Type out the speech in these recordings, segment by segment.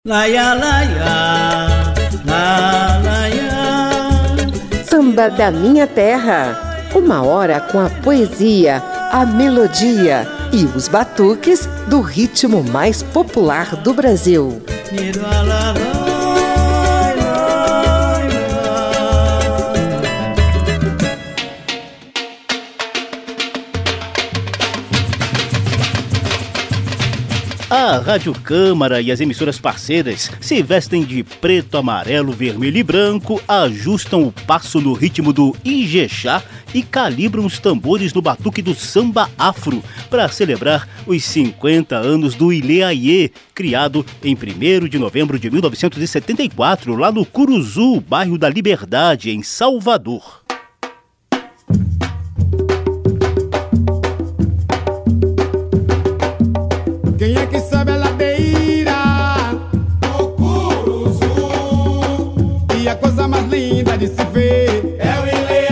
Laia, laia, la, laia. Samba da Minha Terra. 1 hora com a poesia, a melodia e os batuques do ritmo mais popular do Brasil. A Rádio Câmara e as emissoras parceiras se vestem de preto, amarelo, vermelho e branco, ajustam o passo no ritmo do Ijexá e calibram os tambores no batuque do samba afro para celebrar os 50 anos do Ilê Aie, criado em 1º de novembro de 1974, lá no Curuzu, bairro da Liberdade, em Salvador. Quem é que sobe a ladeira? O Curuzu. E a coisa mais linda de se ver é o Ilê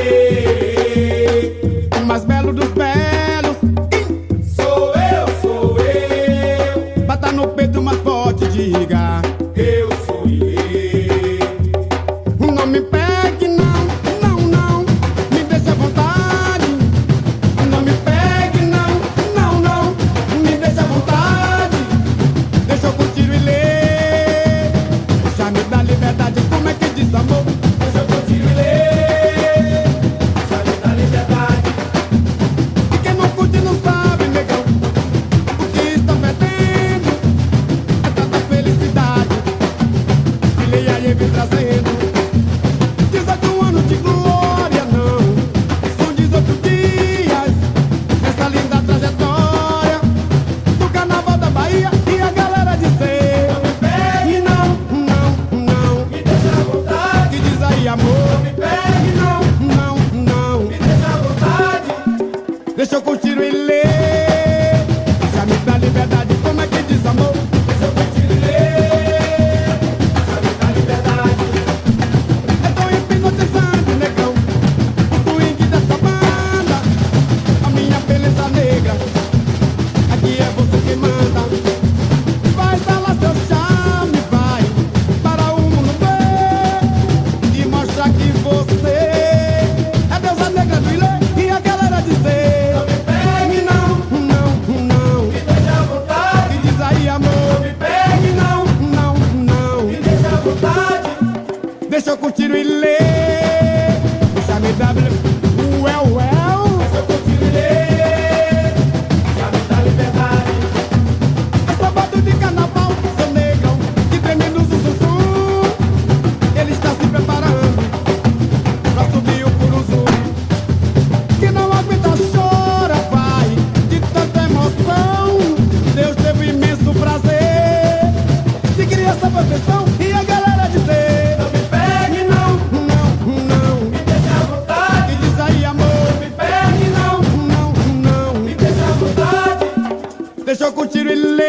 Aie. O mais belo dos belos. Sou eu. Bata no peito mais forte, diga: eu sou Ilê. Não me pegue, não, me deixa à vontade. Não me pegue, não, me deixa à vontade. Deixa eu curtir o Ilê. Já me dá liberdade, como é que diz amor? Deixa eu curtir o Ilê. Já me dá liberdade. E quem não curte não sabe, negão, o que estão perdendo é tanta felicidade. Ilê Aie vem trazendo 18 anos de glória, não são 18 dias nessa linda trajetória do Carnaval da Bahia. E a galera dizer: não me pegue, não, me deixa à vontade. Que diz aí, amor? Não me pegue, não, me deixa à vontade. Deixa eu curtir o Ilê. Já me dá liberdade, como é que diz, amor? Deixa eu curtir o Ilê. Já me dá liberdade. É tão hipnotizante, negão, o swing dessa banda. A minha beleza negra, aqui é você quem manda. Vai instalar seu charme, vai para o mundo ver e mostrar que você é deusa negra do Ilê. E a galera dizer: não me pegue, não, me deixa à vontade. Que diz aí, amor? Não me pegue, não, me deixa à vontade. Deixa eu curtir o Ilê. Deixa me dar Deixa eu curtir o Ilê. Já me dá liberdade. É sábado de carnaval, seu negão, que treme no zuzuzu. Ele está se preparando pra subir o Curuzu. Que não aguenta, chora, vai, de tanta emoção. Deus teve o imenso prazer de criar essa perfeição. E a galera dizer: não me pegue, não, me deixa à vontade. Que diz aí, amor? Não me pegue, não, me deixa à vontade. Deixa eu curtir o Ilê.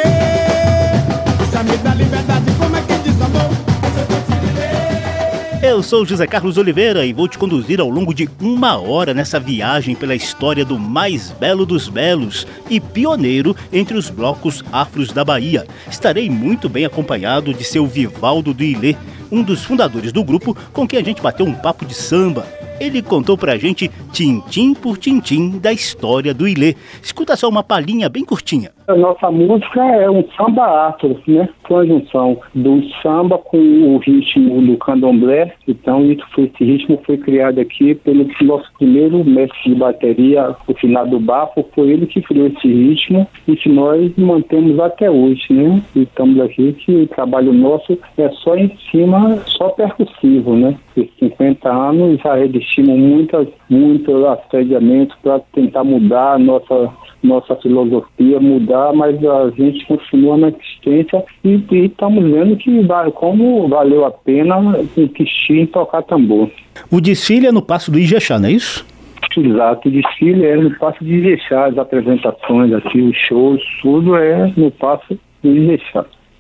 Já me dá liberdade, como é que diz, amor? Deixa eu curtir o Ilê. Eu sou José Carlos Oliveira e vou te conduzir ao longo de 1 hora nessa viagem pela história do mais belo dos belos e pioneiro entre os blocos afros da Bahia. Estarei muito bem acompanhado de seu Vivaldo do Ilê, um dos fundadores do grupo com quem a gente bateu um papo de samba. Ele contou pra gente tintim por tintim da história do Ilê. Escuta só uma palhinha bem curtinha. A nossa música é um samba afro, né? Foi a junção do samba com o ritmo do candomblé. Então, esse ritmo foi criado aqui pelo nosso primeiro mestre de bateria, o finado Bafo. Foi ele que criou esse ritmo e que nós mantemos até hoje, né? E estamos aqui que o trabalho nosso é só em cima, só percussivo, né? Esses 50 anos já resistimos muito assediamento para tentar mudar a nossa filosofia, mudar, mas a gente continua na existência e estamos vendo que como valeu a pena insistir em tocar tambor. O desfile é no Passo do Ijexá, não é isso? Exato, o desfile é no Passo de Ijexá, as apresentações aqui, os shows, tudo é no Passo do Ijexá.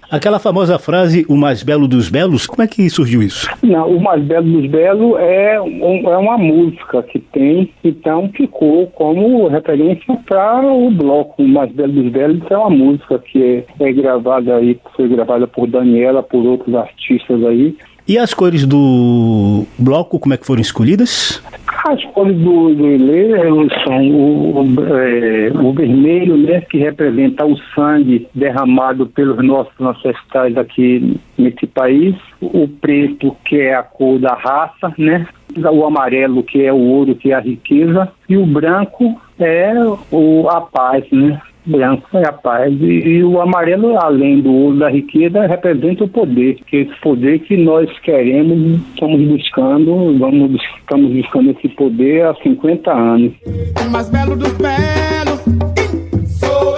Aquela famosa frase, o mais belo dos belos, como é que surgiu isso? Não, o Mais Belo dos Belos é uma música que tem, então ficou como referência para o bloco. O Mais Belo dos Belos é uma música que é gravada aí, foi gravada por Daniela, por outros artistas aí. E as cores do bloco, como é que foram escolhidas? As cores do Ilê são o vermelho, né, que representa o sangue derramado pelos nossos ancestrais aqui nesse país. O preto, que é a cor da raça, né? O amarelo, que é o ouro, que é a riqueza. E o branco é a paz, né? Branco é a paz. E o amarelo, além do ouro da riqueza, representa o poder. Que esse poder que nós queremos, estamos buscando esse poder há 50 anos. O mais belo dos belos, sou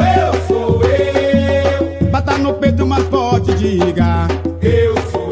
eu. Bata no peito mais forte, diga, eu sou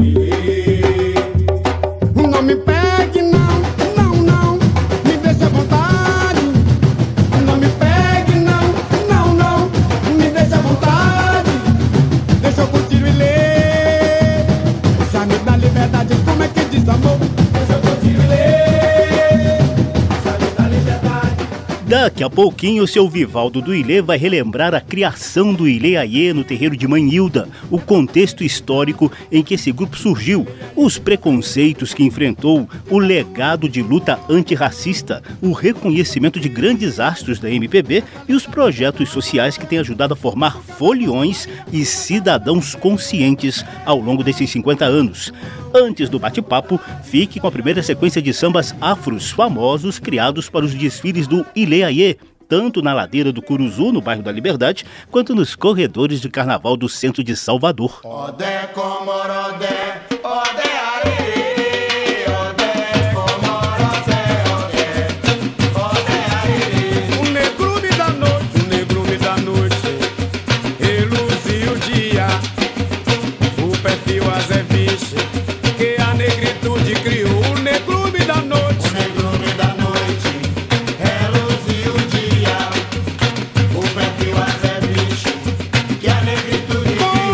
eu. Não me pegue, não, me deixe à vontade. Não me pegue, não, me deixe à vontade. Deixa eu curtir e ler. Já me dá liberdade, como é que diz amor? Deixa eu curtir e ler. Já me dá liberdade. Daqui a pouquinho, o seu Vivaldo do Ilê vai relembrar a criação do Ilê Aie no terreiro de Manhilda, o contexto histórico em que esse grupo surgiu, os preconceitos que enfrentou, o legado de luta antirracista, o reconhecimento de grandes astros da MPB e os projetos sociais que têm ajudado a formar foliões e cidadãos conscientes ao longo desses 50 anos. Antes do bate-papo, fique com a primeira sequência de sambas afros famosos criados para os desfiles do Ilê Aie, tanto na ladeira do Curuzu, no bairro da Liberdade, quanto nos corredores de carnaval do centro de Salvador. Odé Comorodé, Odé Arerê, Odé Comorodé, Odé Arerê. O negrume da noite, reluzia o dia, o perfil azé vixe, que a negritude criou. O negrume da noite, reluzia o dia, o perfil azé vixe, que a negritude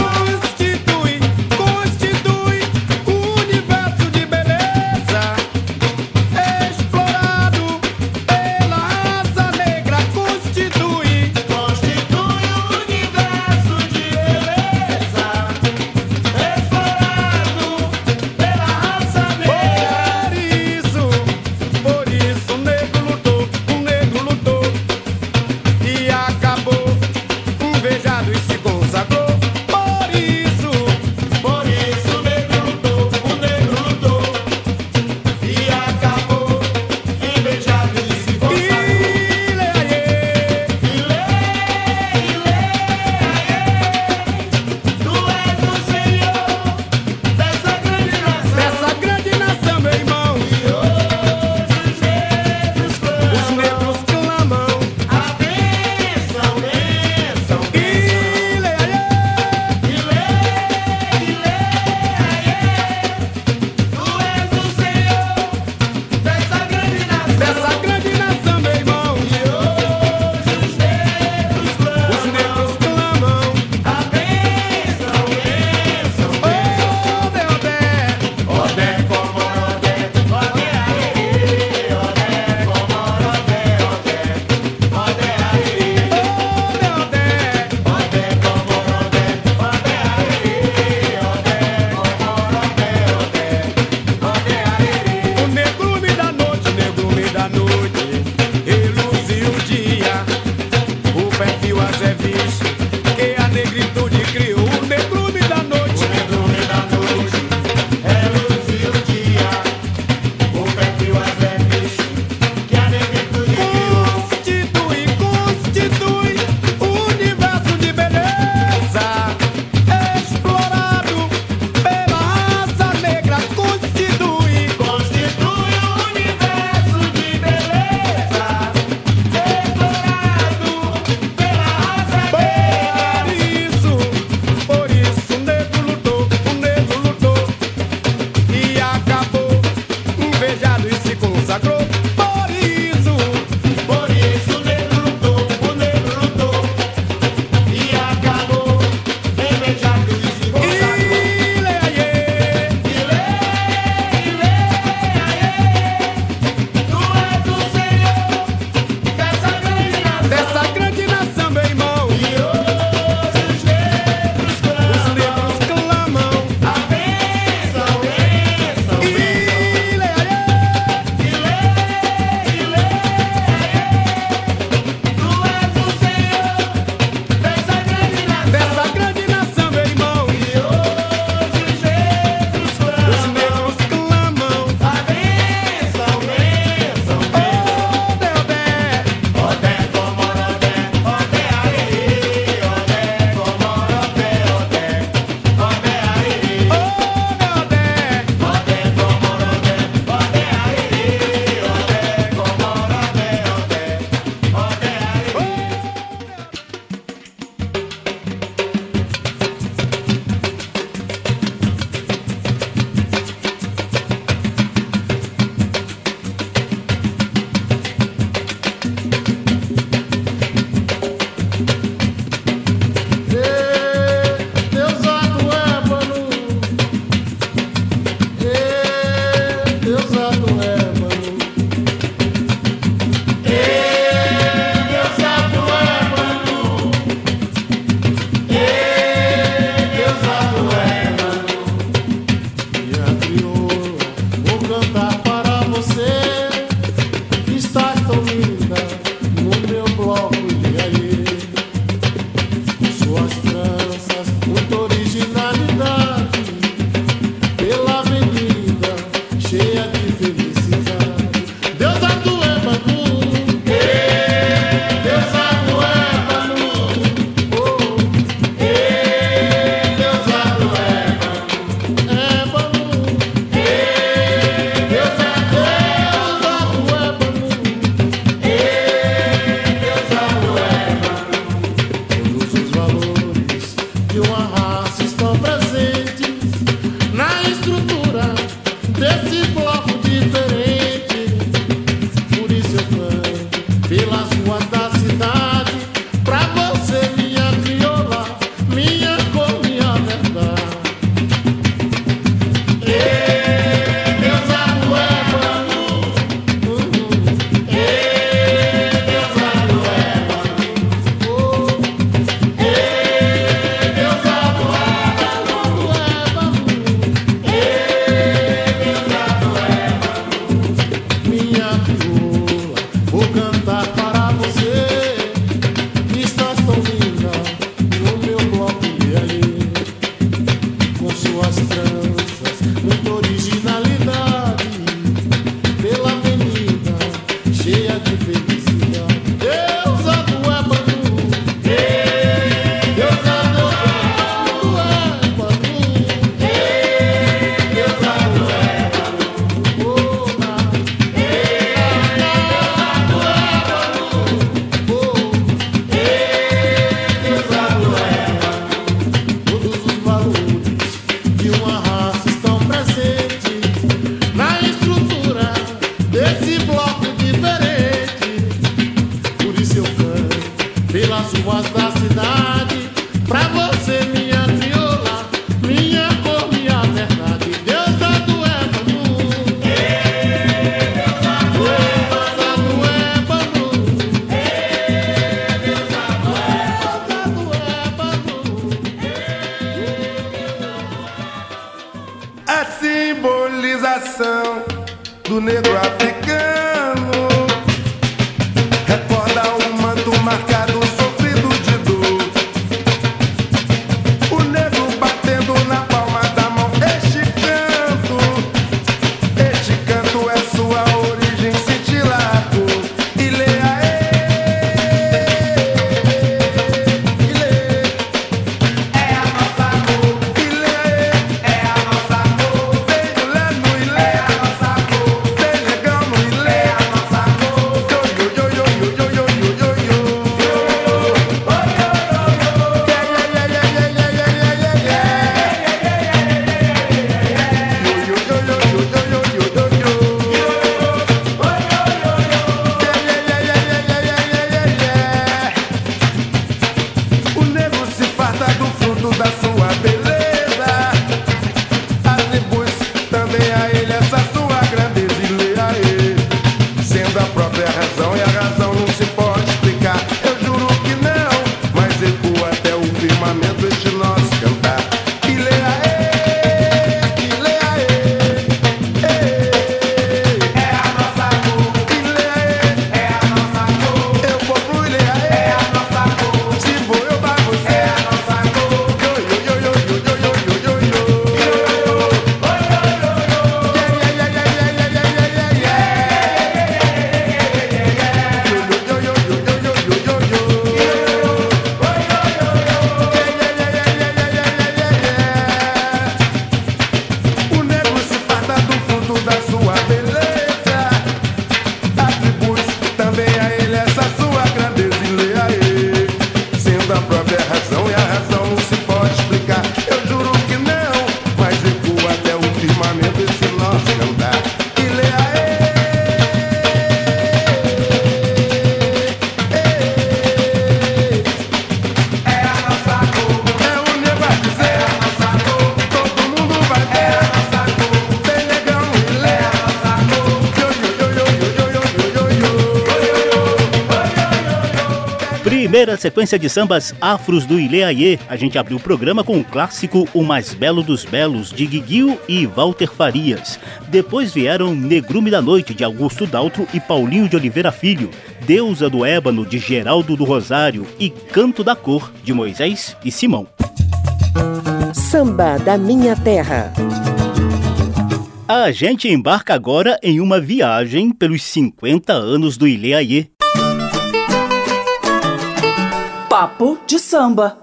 constitui o universo de beleza, explorado pela raça negra. Constitui o universo de beleza, explorado suas tranças, muita originalidade, pela avenida cheia de felicidade. Deusa do ébano, deusa do ébano, deusa do ébano, todos os valores de uma raça estão presentes na estrutura desse bloco diferente. Por isso eu canto pelas ruas da cidade, pra você, minha crioula, minha cor, minha verdade. Deusa do ébano, deusa do ébano, deusa do ébano. A simbolização do negro africano recorda um manto marcado, sofrido de dor. O negro batendo na palma da mão. Este canto é sua origem, cintilado. É a nossa cor. É a nossa cor. Tem mulher no ilê, é a nossa cor. Tem negão no ilê, é a nossa cor. Yo, yo, yo, yo, yo, yo, yo, yo, yo. O negro se farta do fruto da sua beleza, atribui-se também a ele essa sua grandeza. E leia ele, sendo a própria razão, e a razão não se pode explicar. Eu juro que não, mas ecoa até o firmamento este nosso cantar. E leia é a nossa cor. E leia é a nossa cor. Eu vou pro leia é a nossa cor. Se vou eu vai você, é a nossa cor. Yo, yo, yo, yo, yo, yo, yo, yo, yo, yo. O negro se farta do fruto da sua beleza, atribui-se também a ele essa sua grandeza. E leia ele, sendo a própria razão, e a razão não se pode explicar. Eu juro que não, mas ecoa até o firmamento esse nosso cantar. E leia é a nossa cor. É o negro a dizer, é a nossa cor. Todo mundo vai ver, é a nossa cor. Tem negão no ilê, é a nossa cor. Yo, yo, yo, yo, yo, yo, yo, yo. Primeira sequência de sambas afros do Ilê Aie. A gente abriu o programa com o clássico O Mais Belo dos Belos, de Guiguinho e Walter Farias. Depois vieram Negrume da Noite, de Augusto Daltro e Paulinho de Oliveira Filho, Deusa do Ébano, de Geraldo do Rosário e Canto da Cor, de Moisés e Simão. Samba da Minha Terra. A gente embarca agora em uma viagem pelos 50 anos do Ilê Aie. Papo de samba.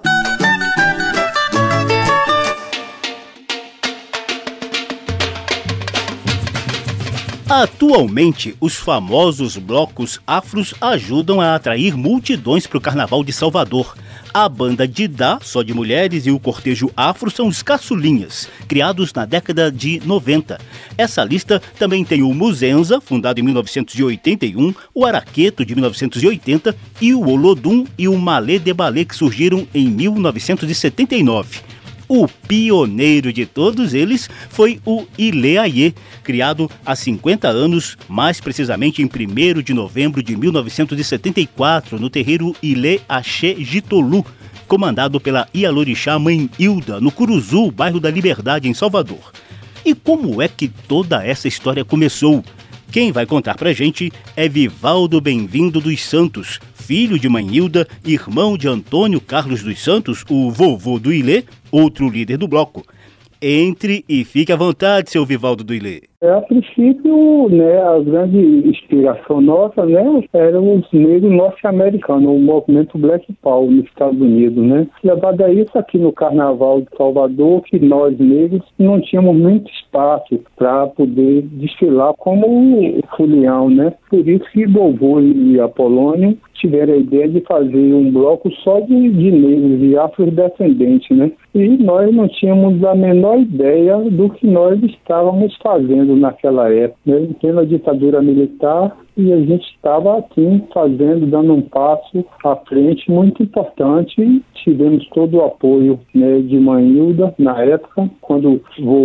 Atualmente, os famosos blocos afros ajudam a atrair multidões para o Carnaval de Salvador. A banda Didá, só de mulheres, e o cortejo afro são os Caçulinhas, criados na década de 90. Essa lista também tem o Muzenza, fundado em 1981, o Araqueto, de 1980, e o Olodum e o Malê de Balé, que surgiram em 1979. O pioneiro de todos eles foi o Ilê Aie, criado há 50 anos, mais precisamente em 1º de novembro de 1974, no terreiro Ilê Axé Jitolu, comandado pela Ialorixá Mãe Hilda, no Curuzu, bairro da Liberdade, em Salvador. E como é que toda essa história começou? Quem vai contar pra gente é Vivaldo Bem-vindo dos Santos, filho de Mãe Hilda, irmão de Antônio Carlos dos Santos, o vovô do Ilê, outro líder do bloco. Entre e fique à vontade, seu Vivaldo do Ilê. A princípio, né, a grande inspiração nossa, né, eram os negros norte-americanos, o movimento Black Power nos Estados Unidos, né. Levado a isso aqui no Carnaval de Salvador, que nós negros não tínhamos muito espaço para poder desfilar como o folião, né. Por isso que Vovô e Apolônio tiveram a ideia de fazer um bloco só de negros, de afrodescendentes, né. E nós não tínhamos a menor ideia do que nós estávamos fazendo naquela época, né? Em plena ditadura militar, e a gente estava assim fazendo, dando um passo à frente muito importante. Tivemos todo o apoio, né, de Manilda na época, quando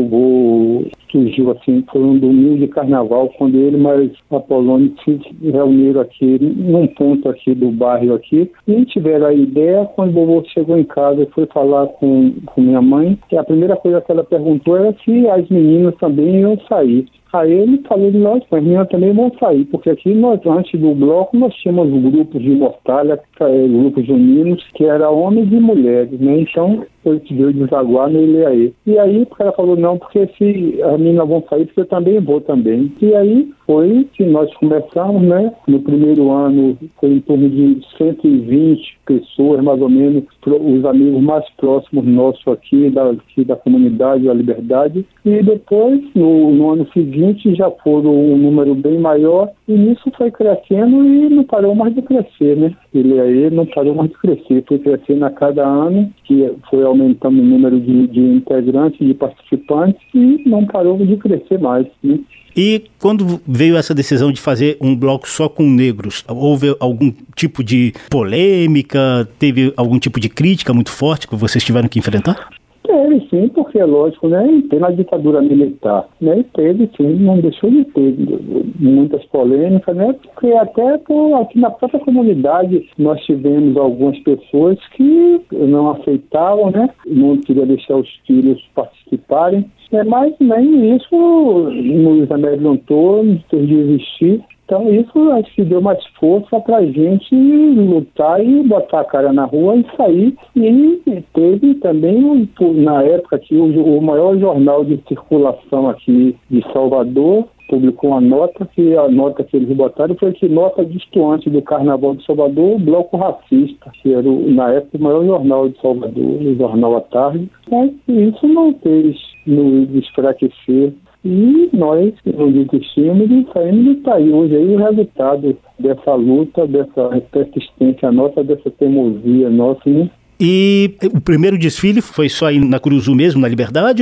Vovô surgiu assim, foi um domingo de carnaval, quando ele mais Apolônio se reuniram aqui num ponto aqui do bairro aqui, e tiveram a ideia. Quando Vovô chegou em casa e foi falar com minha mãe, que a primeira coisa que ela perguntou era se as meninas também iam sair. Aí ele falou de nós, as meninas também vão sair, porque aqui nós, antes do bloco, nós tínhamos grupos de mortalha, grupos juninos, que eram homens e mulheres, né? Então, foi que veio desaguar no Ilê. E aí o cara falou, não, porque se as meninas vão sair, porque eu também vou também. E aí foi que nós começamos, né? No primeiro ano foi em torno de 120 pessoas, mais ou menos, os amigos mais próximos nossos aqui da comunidade da Liberdade. E depois, no ano seguinte, já foram um número bem maior, e nisso foi crescendo e não parou mais de crescer, né? Ilê não parou mais de crescer, foi crescendo a cada ano, que foi aumentando o número de integrantes, de participantes, e não parou de crescer mais, né? E quando veio essa decisão de fazer um bloco só com negros, houve algum tipo de polêmica, teve algum tipo de crítica muito forte que vocês tiveram que enfrentar? Teve sim, porque é lógico, né? Pela ditadura militar, né? Teve sim, não deixou de ter muitas polêmicas, né? Porque até aqui na própria comunidade nós tivemos algumas pessoas que não aceitavam, né? Não queriam deixar os filhos participarem, mas nem isso nos amedrontou, nos fez desistir. Então isso acho que deu mais força para a gente lutar e botar a cara na rua e sair. E teve também, na época, que o maior jornal de circulação aqui de Salvador publicou uma nota, que a nota que eles botaram foi que nota destoante do Carnaval de Salvador, o Bloco Racista, que era, na época, o maior jornal de Salvador, o Jornal à Tarde. Mas isso não fez nos enfraquecer. E nós não desistimos e saímos de sair. Hoje aí o resultado dessa luta, dessa persistência nossa, dessa teimosia nossa, né? E o primeiro desfile foi só aí na Curuzu mesmo, na Liberdade?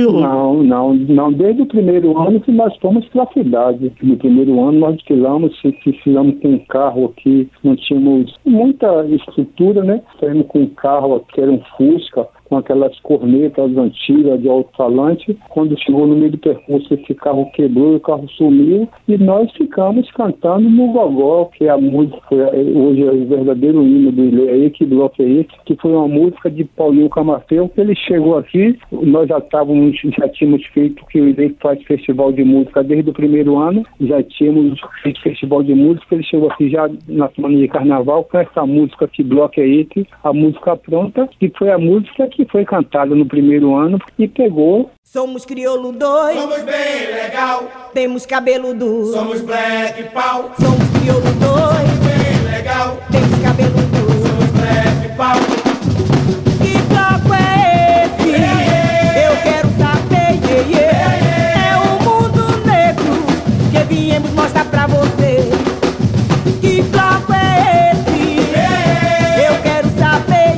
Não. Desde o primeiro ano que nós fomos para a cidade. No primeiro ano nós desfilamos com um carro aqui, não tínhamos muita estrutura, né? Saímos com um carro que era um Fusca, com aquelas cornetas antigas de alto-falante. Quando chegou no meio do percurso, esse carro quebrou e o carro sumiu, e nós ficamos cantando no gogó, que é a música, hoje é o verdadeiro hino do Ilê, que bloco é esse, que foi uma música de Paulinho Camafeu, que ele chegou aqui, nós já tínhamos feito, que o Ilê faz festival de música desde o primeiro ano, já tínhamos feito festival de música, ele chegou aqui já na semana de carnaval com essa música, que bloco é esse, a música pronta, que foi a música que foi cantada no primeiro ano e pegou. Somos crioulo dois, Somos bem legal, temos cabelo duro. somos black pau, Somos crioulo dois, bem legal, temos cabelo duro. somos black pau. Que bloco é esse? Eu quero saber, É o mundo negro que viemos mostrar pra você. Que bloco é esse? Eu quero saber,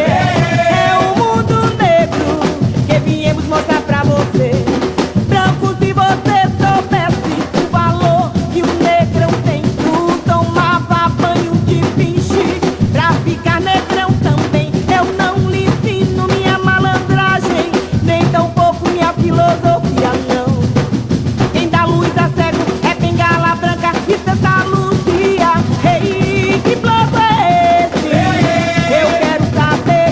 É o mundo negro que viemos mostrar pra você. Branco, se você soubesse o valor que o negrão tem, tu tomava banho de pinche pra ficar negrão também. Eu não lhe ensino minha malandragem, nem tampouco minha filosofia, não. Quem dá luz a cego é bengala branca e Santa Luzia. Ei, que bloco é esse? Eu quero saber,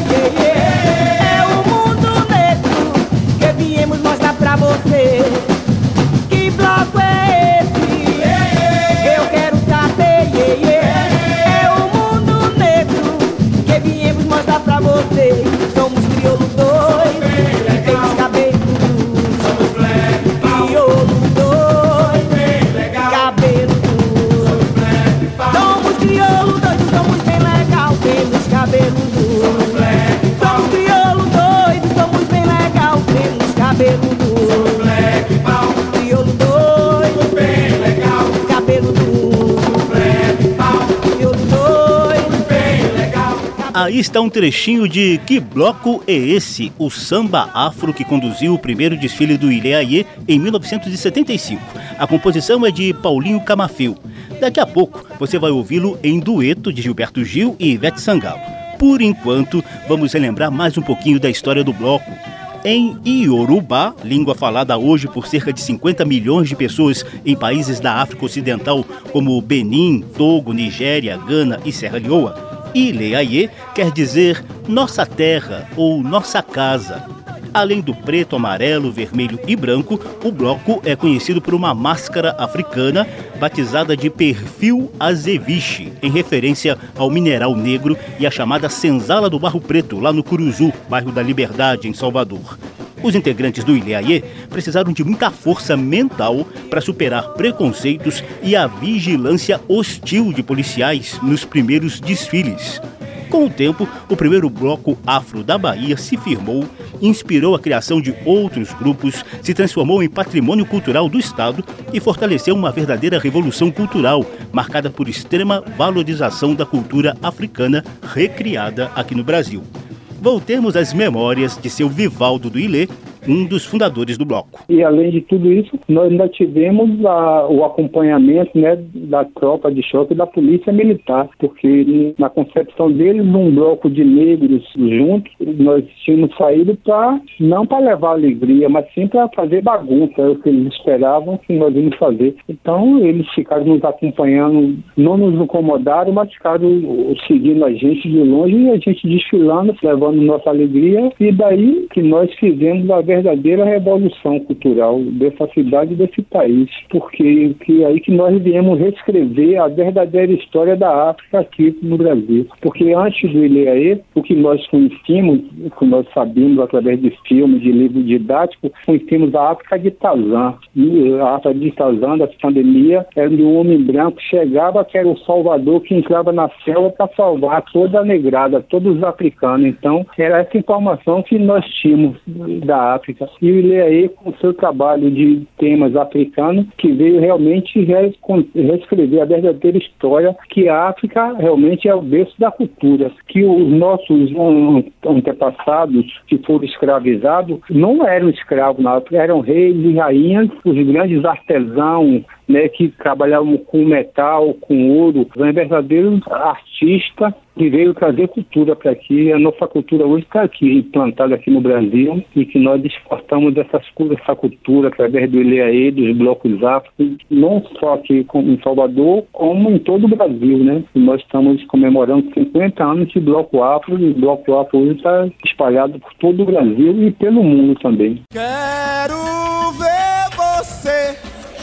É o mundo negro que viemos mostrar pra você. Que bloco é esse? Eu quero saber, É o mundo negro que viemos mostrar pra você. Somos crioulo dois, temos cabelo duro. Aí está um trechinho de Que Bloco é Esse? O samba afro que conduziu o primeiro desfile do Ilê Aie em 1975. A composição é de Paulinho Camafeu. Daqui a pouco você vai ouvi-lo em dueto de Gilberto Gil e Ivete Sangalo. Por enquanto, vamos relembrar mais um pouquinho da história do bloco. Em Iorubá, língua falada hoje por cerca de 50 milhões de pessoas em países da África Ocidental como Benin, Togo, Nigéria, Gana e Serra Leoa, Ilê Aie quer dizer nossa terra ou nossa casa. Além do preto, amarelo, vermelho e branco, o bloco é conhecido por uma máscara africana batizada de perfil azeviche, em referência ao mineral negro e à chamada senzala do Barro Preto, lá no Curuzu, bairro da Liberdade, em Salvador. Os integrantes do Ilê Aie precisaram de muita força mental para superar preconceitos e a vigilância hostil de policiais nos primeiros desfiles. Com o tempo, o primeiro bloco afro da Bahia se firmou, inspirou a criação de outros grupos, se transformou em patrimônio cultural do Estado e fortaleceu uma verdadeira revolução cultural, marcada por extrema valorização da cultura africana recriada aqui no Brasil. Voltemos às memórias de seu Vivaldo do Ilê, um dos fundadores do bloco. E além de tudo isso, nós ainda tivemos o acompanhamento, né, da tropa de choque e da polícia militar, porque na concepção deles, um bloco de negros juntos, nós tínhamos saído não para levar alegria, mas sim para fazer bagunça, é o que eles esperavam que nós íamos fazer. Então eles ficaram nos acompanhando, não nos incomodaram, mas ficaram seguindo a gente de longe e a gente desfilando, levando nossa alegria, e daí que nós fizemos a verdadeira revolução cultural dessa cidade e desse país, porque aí que nós viemos reescrever a verdadeira história da África aqui no Brasil. Porque antes do Ilê Aie, o que nós conhecíamos, o que nós sabíamos através de filmes, de livros didáticos, conhecíamos a África de Tarzan. E a África de Tarzan, da pandemia, era de um homem branco que chegava, que era o salvador, que entrava na selva para salvar toda a negrada, todos os africanos. Então, era essa informação que nós tínhamos da África. E o Ilê Aie, com o seu trabalho de temas africanos, que veio realmente reescrever a verdadeira história, que a África realmente é o berço da cultura, que os nossos antepassados que foram escravizados não eram escravos na África, eram reis e rainhas, os grandes artesãos, né, que trabalhavam com metal, com ouro, são verdadeiros artistas que veio trazer cultura para aqui. A nossa cultura hoje está aqui, implantada aqui no Brasil, e que nós exportamos essa cultura através do Ilê Aie, dos blocos afro, não só aqui em Salvador, como em todo o Brasil, né? E nós estamos comemorando 50 anos de bloco afro, e o bloco afro hoje está espalhado por todo o Brasil e pelo mundo também. Quero ver você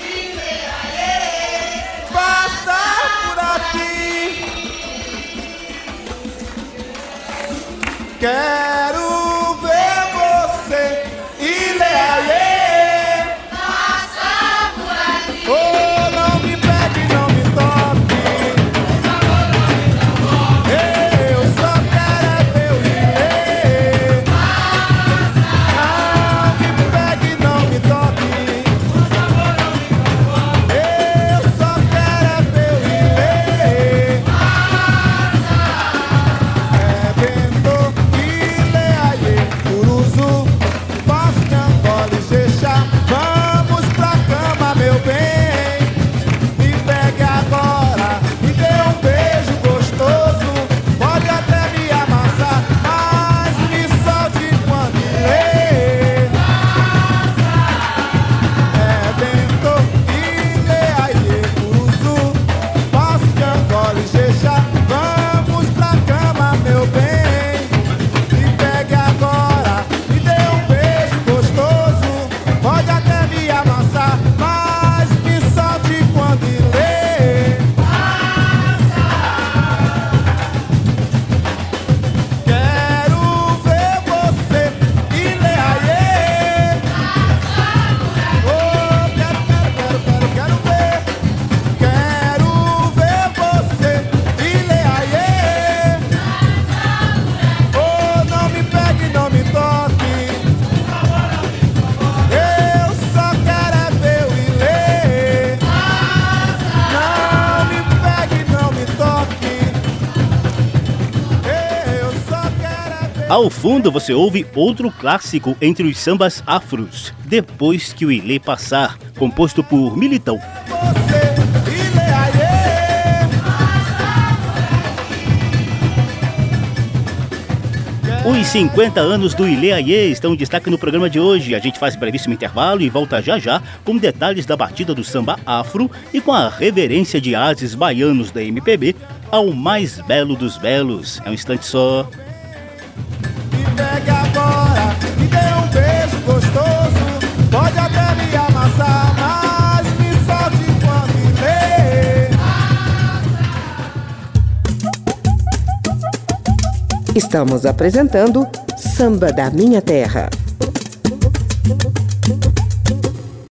passar por aqui. Quero ver você, Ilê Aie, passar por aqui. Oh, não me pegue, não me toque. Eu só quero é ver o Ilê. Não me pegue, não me toque. Eu só quero é ver o Ilê. É vento, Ilê Aie, Curuzu, Bosque, Angola e Xexá. Vamos pra cama, meu bem. Me pegue agora, me dê um beijo gostoso. Pode até me amassar, mas me solte quando ler. É vento, Ilê Aie, Curuzu, Bosque, Angola e Xexá. Vamos pra cama, meu bem. Me pegue agora, me dê um beijo gostoso. Pode até me amassar, mas me solte quando ler. Quero ver você, Ilê Aie. Oh, quero ver. Quero ver você, Ilê Aie. Oh, não me pegue, não me toque. Eu Ao fundo você ouve outro clássico entre os sambas afros, Depois que o Ilê Passar, composto por Militão. Os 50 anos do Ilê Aie estão em destaque no programa de hoje. A gente faz brevíssimo intervalo e volta já já com detalhes da batida do samba afro e com a reverência de ases baianos da MPB ao mais belo dos belos. É um instante só. Me pegue agora, me dê um beijo gostoso. Pode até me amassar, mas me solte quando Estamos apresentando Samba da Minha Terra.